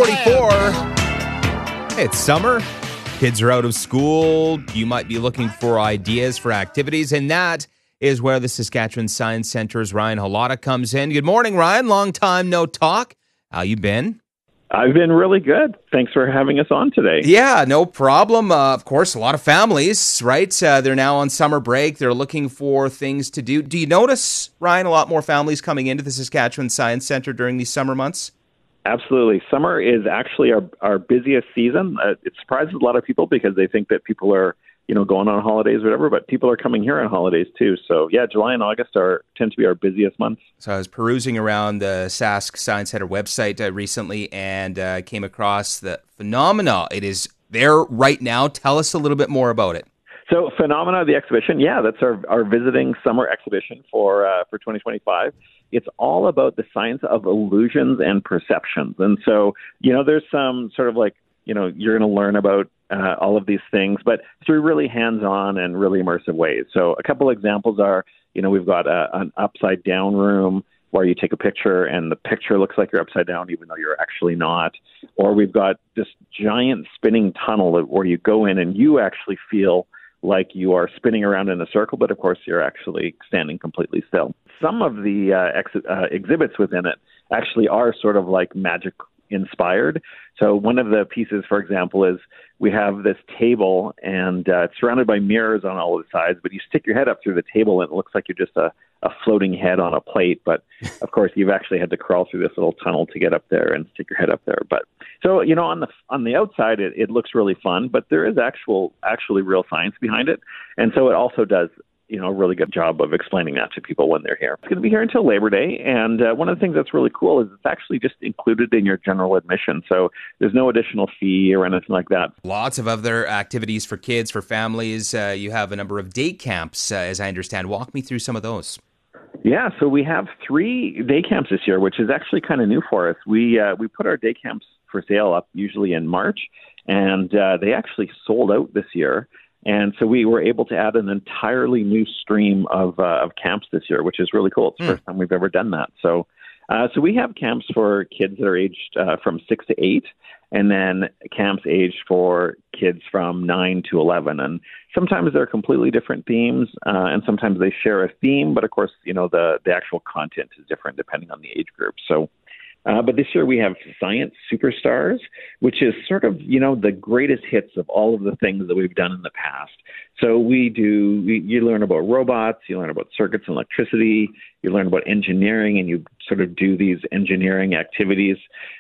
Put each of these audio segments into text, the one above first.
6:44. It's summer. Kids are out of school. You might be looking for ideas for activities, and that is where the Saskatchewan Science Centre's Ryan Halata comes in. Good morning, Ryan. Long time no talk. How you been? I've been really good. Thanks for having us on today. Yeah, no problem. Of course, a lot of families, right? They're now on summer break. They're looking for things to do. Do you notice, Ryan, a lot more families coming into the Saskatchewan Science Centre during these summer months? Absolutely. Summer is actually our busiest season. It surprises a lot of people because they think that people are, going on holidays or whatever, but people are coming here on holidays too. So yeah, July and August tend to be our busiest months. So I was perusing around the Sask Science Centre website recently and came across the Phenomena. It is there right now. Tell us a little bit more about it. So Phenomena, the exhibition, that's our visiting summer exhibition for 2025. It's all about the science of illusions and perceptions. And so, there's some sort of you're going to learn about all of these things, but through really hands-on and really immersive ways. So a couple examples are, we've got an upside down room where you take a picture and the picture looks like you're upside down even though you're actually not. Or we've got this giant spinning tunnel where you go in and you actually feel like you are spinning around in a circle, but of course you're actually standing completely still. Some of the exhibits within it actually are sort of like magic inspired. So one of the pieces, for example, is we have this table and it's surrounded by mirrors on all of the sides, but you stick your head up through the table and it looks like you're just a floating head on a plate. But of course, you've actually had to crawl through this little tunnel to get up there and stick your head up there. But so, on the outside, it looks really fun, but there is actually real science behind it. And so it also does a really good job of explaining that to people when they're here. It's going to be here until Labor Day, and one of the things that's really cool is it's actually just included in your general admission, so there's no additional fee or anything like that. Lots of other activities for kids, for families. You have a number of day camps, as I understand. Walk me through some of those. Yeah, so we have 3 day camps this year, which is actually kind of new for us. We put our day camps for sale up usually in March, and they actually sold out this year. And so we were able to add an entirely new stream of camps this year, which is really cool. It's the first time we've ever done that. So we have camps for kids that are aged from 6 to 8, and then camps aged for kids from 9 to 11. And sometimes they're completely different themes, and sometimes they share a theme. But of course, the actual content is different depending on the age group. So. But this year we have Science Superstars, which is sort of, the greatest hits of all of the things that we've done in the past. So you learn about robots, you learn about circuits and electricity, you learn about engineering, and you sort of do these engineering activities.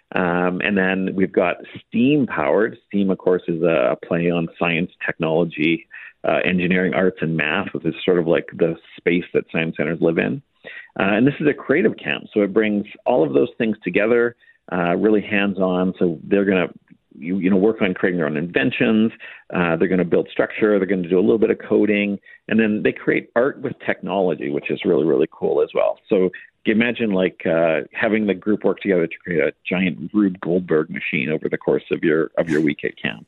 And then we've got STEAM powered. STEAM, of course, is a play on science, technology, engineering, arts, and math, which is sort of like the space that science centers live in. And this is a creative camp, so it brings all of those things together, really hands-on. So they're going to, work on creating their own inventions. They're going to build structure. They're going to do a little bit of coding, and then they create art with technology, which is really, really cool as well. So imagine having the group work together to create a giant Rube Goldberg machine over the course of your week at camp.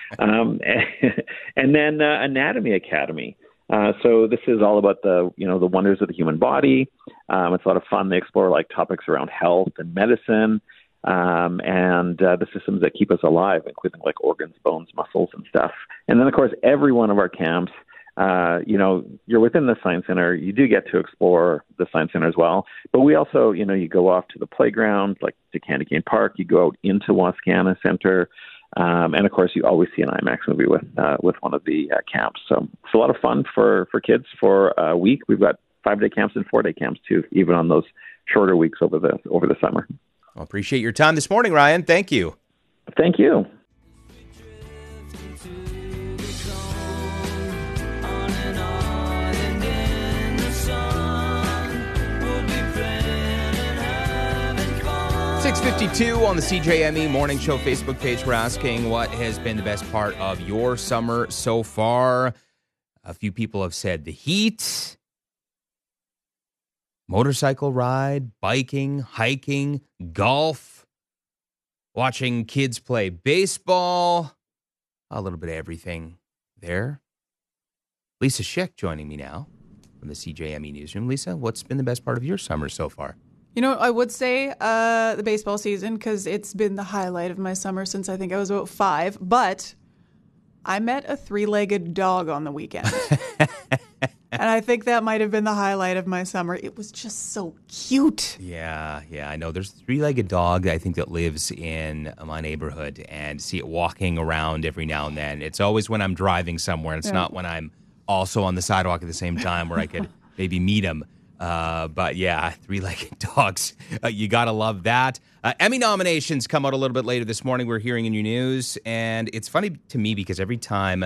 And then Anatomy Academy. So this is all about the wonders of the human body. It's a lot of fun. They explore topics around health and medicine, and the systems that keep us alive, including organs, bones, muscles, and stuff. And then, of course, every one of our camps, you're within the Science Center. You do get to explore the Science Center as well. But we also, you go off to the playground, like to Candy Cane Park. You go out into Wascana Center. And of course, you always see an IMAX movie with one of the camps. So it's a lot of fun for kids for a week. We've got 5-day camps and 4-day camps too, even on those shorter weeks over the summer. Well, appreciate your time this morning, Ryan. Thank you. Thank you. 6:52 on the CJME Morning Show Facebook page. We're asking what has been the best part of your summer so far. A few people have said the heat, motorcycle ride, biking, hiking, golf, watching kids play baseball, a little bit of everything there. Lisa Schick joining me now from the CJME Newsroom. Lisa, what's been the best part of your summer so far? You know, I would say the baseball season, because it's been the highlight of my summer since I think I was about 5. But I met a 3-legged dog on the weekend. And I think that might have been the highlight of my summer. It was just so cute. Yeah, I know. There's a 3-legged dog, I think, that lives in my neighborhood, and see it walking around every now and then. It's always when I'm driving somewhere. It's not when I'm also on the sidewalk at the same time where I could maybe meet him. But yeah, 3-legged dogs. You got to love that. Emmy nominations come out a little bit later this morning. We're hearing in your news. And it's funny to me because every time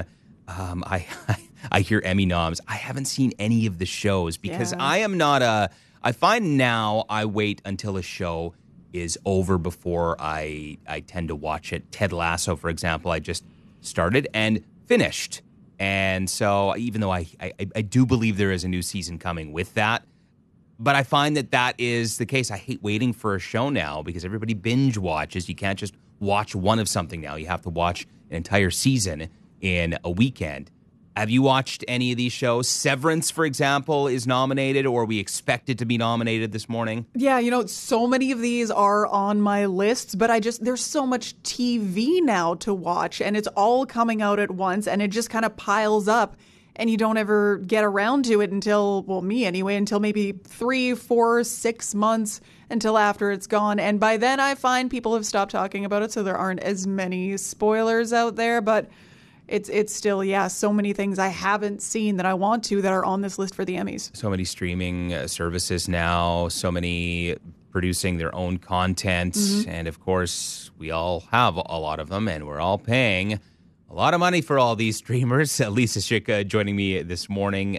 I hear Emmy noms, I haven't seen any of the shows because I am not I find now I wait until a show is over before I tend to watch it. Ted Lasso, for example, I just started and finished. And so even though I do believe there is a new season coming with that, but I find that is the case. I hate waiting for a show now because everybody binge watches. You can't just watch one of something now. You have to watch an entire season in a weekend. Have you watched any of these shows? Severance, for example, is nominated, or we expect it to be nominated this morning. Yeah, you know, so many of these are on my lists, but there's so much TV now to watch, and it's all coming out at once, and it just kind of piles up, and you don't ever get around to it until, well, me anyway, until maybe 3, 4, 6 months until after it's gone. And by then I find people have stopped talking about it, so there aren't as many spoilers out there, but it's still, so many things I haven't seen that I want to that are on this list for the Emmys. So many streaming services now, so many producing their own content. And of course, we all have a lot of them, and we're all paying a lot of money for all these streamers. Lisa Schick joining me this morning.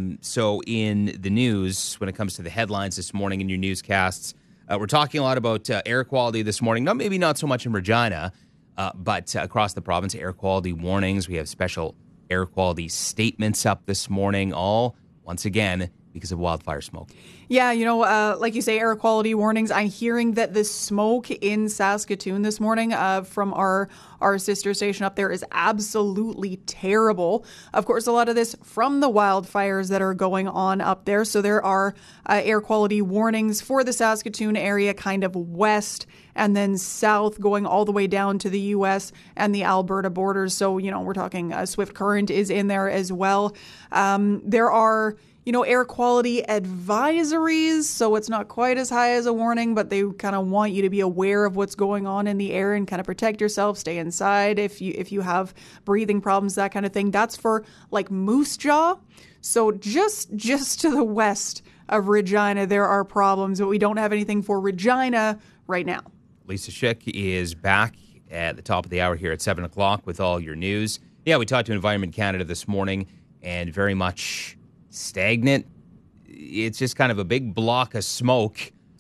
So in the news, when it comes to the headlines this morning in your newscasts, we're talking a lot about air quality this morning. Maybe not so much in Regina, but across the province, air quality warnings. We have special air quality statements up this morning, all, once again, because of wildfire smoke. Yeah, you know, like you say, air quality warnings. I'm hearing that the smoke in Saskatoon this morning from our sister station up there is absolutely terrible. Of course, a lot of this from the wildfires that are going on up there. So there are air quality warnings for the Saskatoon area, kind of west and then south, going all the way down to the U.S. and the Alberta borders. So, you know, we're talking Swift Current is in there as well. There are, you know, air quality advisories, so it's not quite as high as a warning, but they kind of want you to be aware of what's going on in the air and kind of protect yourself, stay inside if you have breathing problems, that kind of thing. That's for like Moose Jaw. So just to the west of Regina, there are problems, but we don't have anything for Regina right now. Lisa Schick is back at the top of the hour here at 7 o'clock with all your news. Yeah, we talked to Environment Canada this morning, and very much stagnant. It's just kind of a big block of smoke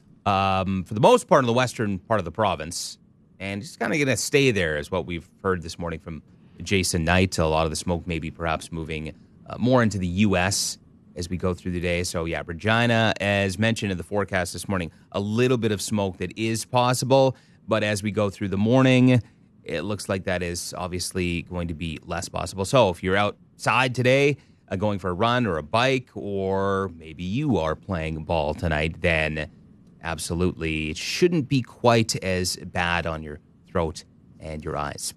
for the most part in the western part of the province, and it's kind of going to stay there is what we've heard this morning from Jason Knight. A lot of the smoke maybe perhaps moving more into the U.S. as we go through the day. So yeah, Regina, as mentioned in the forecast this morning, a little bit of smoke that is possible, but as we go through the morning, it looks like that is obviously going to be less possible. So if you're outside today, going for a run or a bike, or maybe you are playing ball tonight, then absolutely it shouldn't be quite as bad on your throat and your eyes.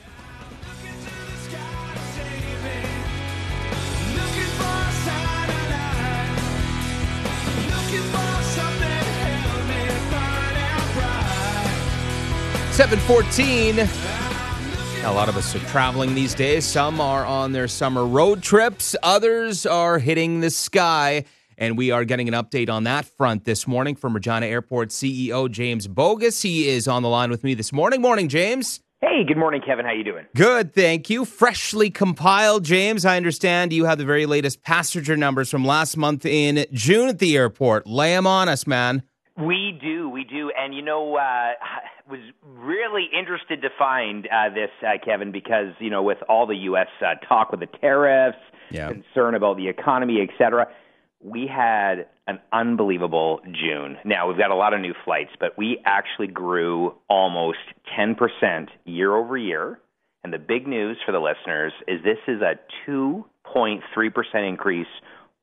$7:14. A lot of us are traveling these days. Some are on their summer road trips. Others are hitting the sky. And we are getting an update on that front this morning from Regina Airport CEO James Bogus. He is on the line with me this morning. Morning, James. Hey, good morning, Kevin. How you doing? Good, thank you. Freshly compiled, James. I understand you have the very latest passenger numbers from last month in June at the airport. Lay them on us, man. We do. And, you know, was really interested to find this, Kevin, because, you know, with all the U.S. Talk with the tariffs, concern about the economy, et cetera, we had an unbelievable June. Now, we've got a lot of new flights, but we actually grew almost 10% year over year. And the big news for the listeners is this is a 2.3% increase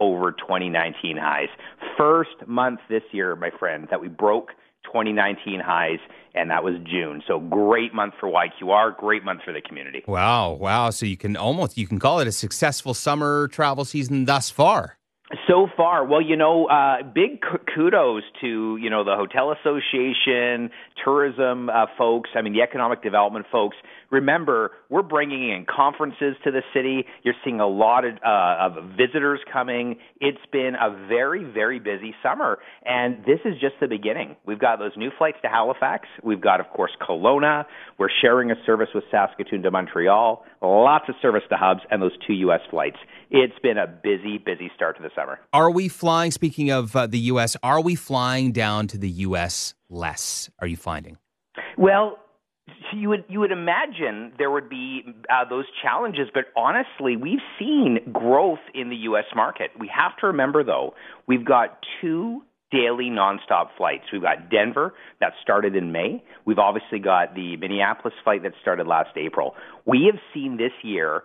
over 2019 highs. First month this year, my friend, that we broke 2019 highs, and that was June. So great month for YQR, great month for the community. Wow. So you can call it a successful summer travel season thus far. So far, well, big kudos to, the Hotel Association, tourism folks, the economic development folks. Remember, we're bringing in conferences to the city. You're seeing a lot of visitors coming. It's been a very, very busy summer, and this is just the beginning. We've got those new flights to Halifax. We've got, of course, Kelowna. We're sharing a service with Saskatoon to Montreal. Lots of service to hubs and those 2 U.S. flights. It's been a busy, busy start to the summer. Are we flying, speaking of the U.S., are we flying down to the U.S. less, are you finding? Well, you would imagine there would be those challenges, but honestly, we've seen growth in the U.S. market. We have to remember, though, we've got 2 daily nonstop flights. We've got Denver that started in May. We've obviously got the Minneapolis flight that started last April. We have seen this year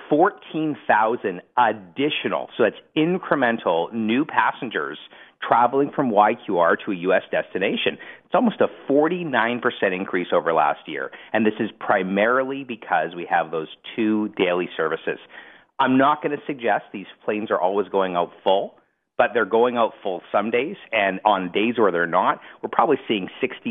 14,000 additional, so that's incremental new passengers traveling from YQR to a U.S. destination. It's almost a 49% increase over last year, and this is primarily because we have those 2 daily services. I'm not going to suggest these planes are always going out full, but they're going out full some days, and on days where they're not, we're probably seeing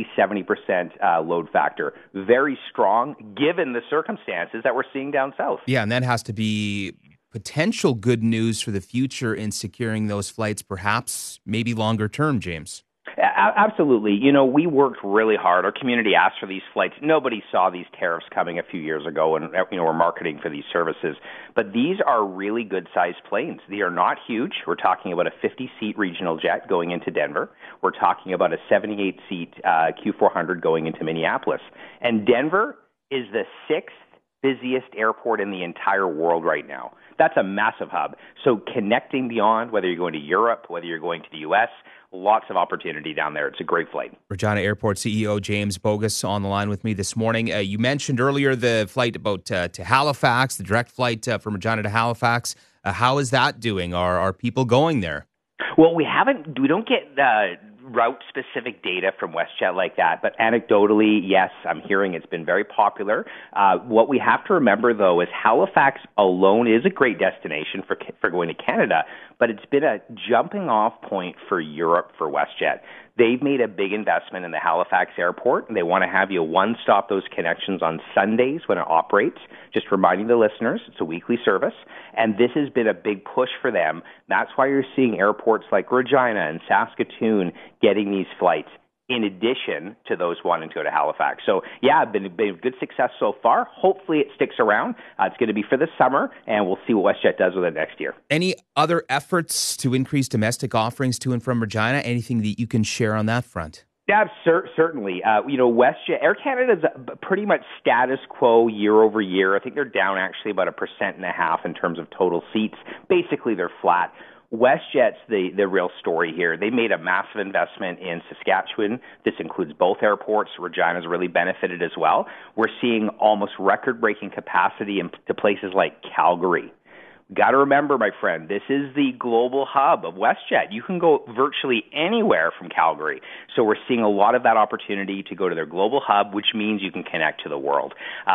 60-70% load factor. Very strong, given the circumstances that we're seeing down south. Yeah, and that has to be potential good news for the future in securing those flights, perhaps maybe longer term, James. Absolutely. We worked really hard. Our community asked for these flights. Nobody saw these tariffs coming a few years ago, and we're marketing for these services. But these are really good-sized planes. They are not huge. We're talking about a 50-seat regional jet going into Denver. We're talking about a 78-seat Q400 going into Minneapolis. And Denver is the 6th busiest airport in the entire world right now. That's a massive hub. So connecting beyond, whether you're going to Europe, whether you're going to the U.S., lots of opportunity down there. It's a great flight. Regina Airport CEO James Bogus on the line with me this morning. You mentioned earlier the flight to Halifax, the direct flight from Regina to Halifax. How is that doing? Are people going there? Well, we don't get route-specific data from WestJet like that, but anecdotally, yes, I'm hearing it's been very popular. What we have to remember, though, is Halifax alone is a great destination for going to Canada, but it's been a jumping-off point for Europe for WestJet. They've made a big investment in the Halifax airport, and they want to have you one-stop those connections on Sundays when it operates. Just reminding the listeners, it's a weekly service, and this has been a big push for them. That's why you're seeing airports like Regina and Saskatoon getting these flights, in addition to those wanting to go to Halifax. So, yeah, been a good success so far. Hopefully it sticks around. It's going to be for the summer, and we'll see what WestJet does with it next year. Any other efforts to increase domestic offerings to and from Regina? Anything that you can share on that front? Yeah, certainly. WestJet, Air Canada's pretty much status quo year over year. I think they're down actually about 1.5% in terms of total seats. Basically, they're flat. WestJet's the real story here. They made a massive investment in Saskatchewan. This includes both airports. Regina's really benefited as well. We're seeing almost record-breaking capacity into places like Calgary. Got to remember, my friend, this is the global hub of WestJet. You can go virtually anywhere from Calgary. So we're seeing a lot of that opportunity to go to their global hub, which means you can connect to the world.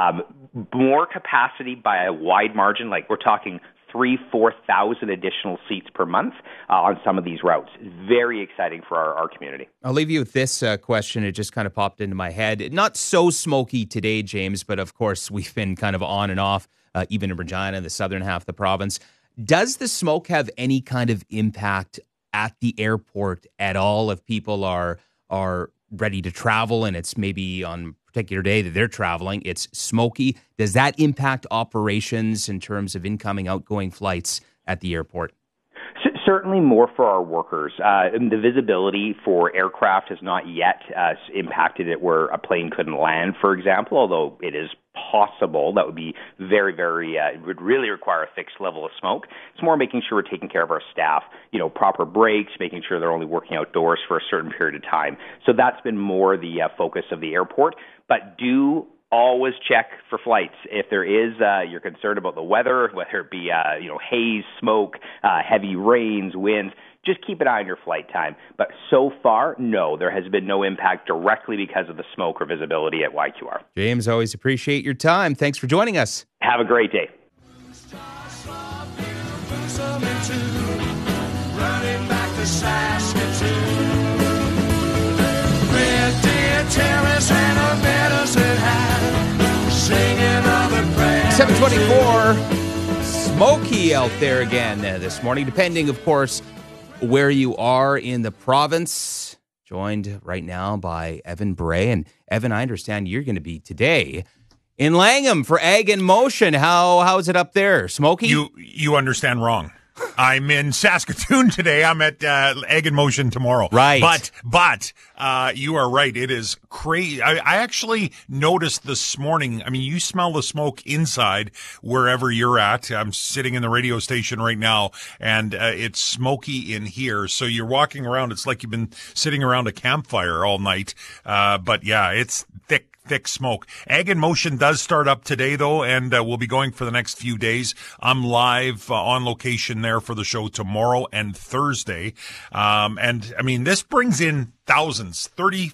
More capacity by a wide margin, like we're talking 3,000-4,000 additional seats per month on some of these routes. Very exciting for our community. I'll leave you with this question. It just kind of popped into my head. Not so smoky today, James, but of course we've been kind of on and off, even in Regina, the southern half of the province. Does the smoke have any kind of impact at the airport at all if people are ready to travel and it's maybe on a particular day that they're traveling, it's smoky? Does that impact operations in terms of incoming, outgoing flights at the airport? Certainly more for our workers. The visibility for aircraft has not yet impacted it where a plane couldn't land, for example, although it is possible. That would be very, very, it would really require a fixed level of smoke. It's more making sure we're taking care of our staff, proper breaks, making sure they're only working outdoors for a certain period of time. So that's been more the focus of the airport. But do always check for flights. If there is, you're concerned about the weather, whether it be, haze, smoke, heavy rains, winds, just keep an eye on your flight time. But so far, no, there has been no impact directly because of the smoke or visibility at YQR. James, always appreciate your time. Thanks for joining us. Have a great day. Running back to Saskatoon. Red Deer Terrace and a Medicine Hat, singing of the prayer. 724, smoky out there again this morning, depending, of course, where you are in the province. Joined right now by Evan Bray. And Evan, I understand you're going to be today in Langham for Ag in Motion. How is it up there? Smoky? You understand wrong. I'm in Saskatoon today. I'm at Ag in Motion tomorrow. Right. But you are right. It is crazy. I actually noticed this morning. I mean, you smell the smoke inside wherever you're at. I'm sitting in the radio station right now, and it's smoky in here. So you're walking around. It's like you've been sitting around a campfire all night. But yeah, it's thick smoke. Ag in Motion does start up today, though, and we'll be going for the next few days. I'm live on location there for the show tomorrow and Thursday. And, I mean, this brings in thousands,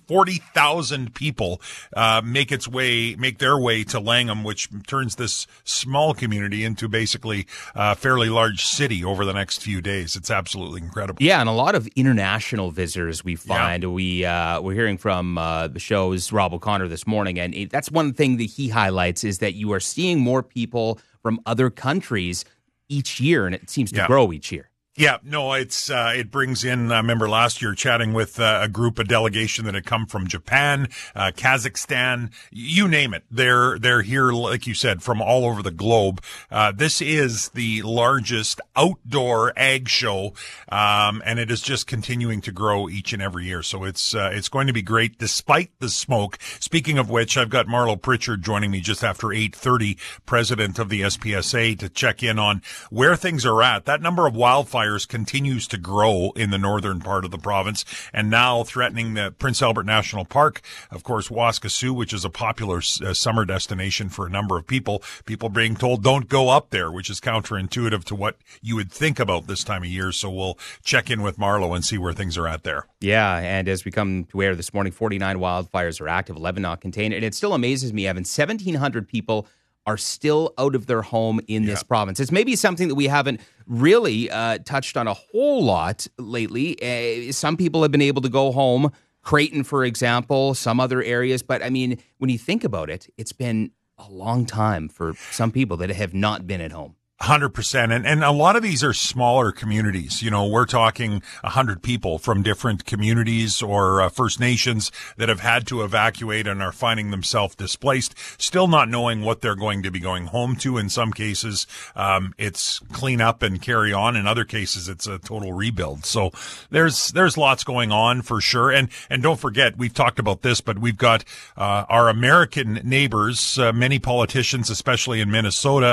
40,000 people make their way to Langham, which turns this small community into basically a fairly large city over the next few days. It's absolutely incredible. Yeah, and a lot of international visitors we find. Yeah. We're hearing from the show's Rob O'Connor this morning, and that's one thing that he highlights is that you are seeing more people from other countries each year, and it seems to grow each year. Yeah, no, it brings in, I remember last year chatting with a delegation that had come from Japan, Kazakhstan, you name it. They're here, like you said, from all over the globe. This is the largest outdoor ag show, and it is just continuing to grow each and every year. So it's going to be great despite the smoke. Speaking of which, I've got Marlo Pritchard joining me just after 8:30, president of the SPSA, to check in on where things are at. That number of wildfires continues to grow in the northern part of the province, and now threatening the Prince Albert National Park. Of course, Waskesiu, which is a popular summer destination for a number of people. People being told don't go up there, which is counterintuitive to what you would think about this time of year. So we'll check in with Marlo and see where things are at there. Yeah, and as we come to air this morning, 49 wildfires are active, 11 not contained. And it still amazes me, Evan, 1,700 people are still out of their home in this province. It's maybe something that we haven't really touched on a whole lot lately. Some people have been able to go home, Creighton, for example, some other areas. But, I mean, when you think about it, it's been a long time for some people that have not been at home. 100%. And a lot of these are smaller communities. You know, we're talking 100 people from different communities or First Nations that have had to evacuate and are finding themselves displaced, still not knowing what they're going to be going home to. In some cases, it's clean up and carry on. In other cases, it's a total rebuild. So there's lots going on for sure. And don't forget, we've talked about this, but we've got our American neighbors, many politicians, especially in Minnesota,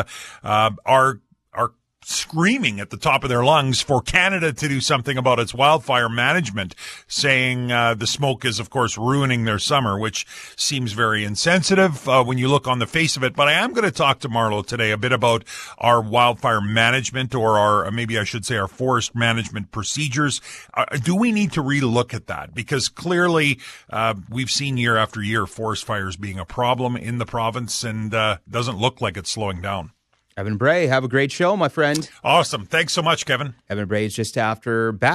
are screaming at the top of their lungs for Canada to do something about its wildfire management, saying the smoke is, of course, ruining their summer, which seems very insensitive when you look on the face of it. But I am going to talk to Marlo today a bit about our wildfire management, or our, maybe I should say, our forest management procedures. Do we need to relook at that? Because clearly we've seen year after year forest fires being a problem in the province, and doesn't look like it's slowing down. Evan Bray, have a great show, my friend. Awesome. Thanks so much, Kevin. Evan Bray is just after the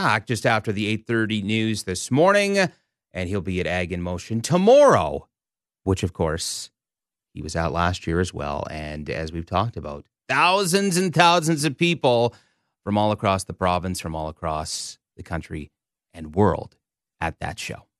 8:30 news this morning, and he'll be at Ag in Motion tomorrow, which, of course, he was out last year as well. And as we've talked about, thousands and thousands of people from all across the province, from all across the country and world at that show.